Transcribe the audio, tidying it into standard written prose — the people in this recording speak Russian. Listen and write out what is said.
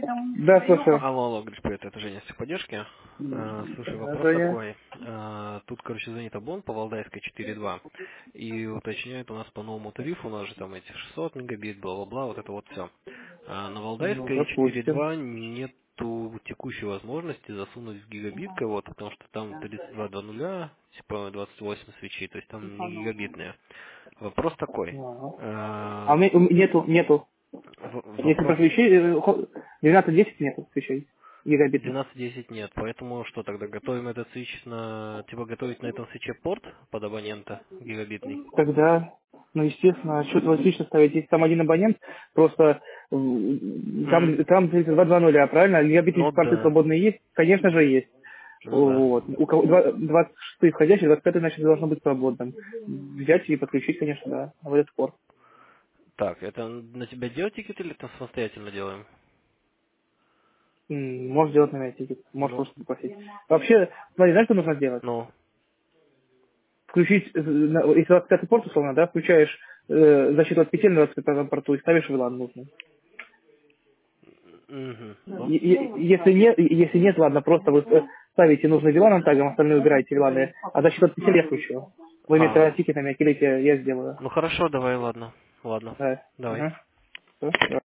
Да, слушаю. Алло, алло, говоришь, привет, это Женя с техподдержки. Слушай, вопрос Женя. такой. Тут, короче, звонит Абон по Валдайской 4.2 и уточняет у нас по новому тарифу, у нас же там эти 600 мегабит, бла-бла-бла, вот это вот все. На Ну, Валдайской допустим. 4.2 нету текущей возможности засунуть в гигабит кого-то, потому что там 32.00, типа 28 свечей, то есть там не гигабитные. Вопрос такой. Ага. А Э, у меня нету. Если про Вопрос свечей, 12-10 нету свечей гигабитных. 12.10 нет, поэтому что тогда, готовим этот свич на, типа готовить на этом свече порт под абонента гигабитный? Тогда, ну, естественно, что вот лично ставить, если там один абонент, просто М, там 3220, правильно? Гигабитные Ну порты да, свободные есть? Конечно же есть. ну да. Вот. У кого 26 входящий, 25 значит должно быть свободным. Взять и подключить, конечно, да, в этот порт. Так, это на тебя делать тикет или это самостоятельно делаем? Можешь сделать на меня тикет, можешь Ну, просто попросить. Вообще, смотри, знаешь, что нужно сделать? ну, Включить, если 25 порт, условно, да, включаешь защиту от петель на 25 порту и ставишь VLAN нужный. ну, Если нет, ладно, просто вы ставите нужный VLAN тагом, остальные убираете VLAN, а защиту от петель я включу. Вы мне тогда а, тикет на меня килите, я сделаю. ну хорошо, давай, ладно, ладно, Да. давай. Ага. Всё.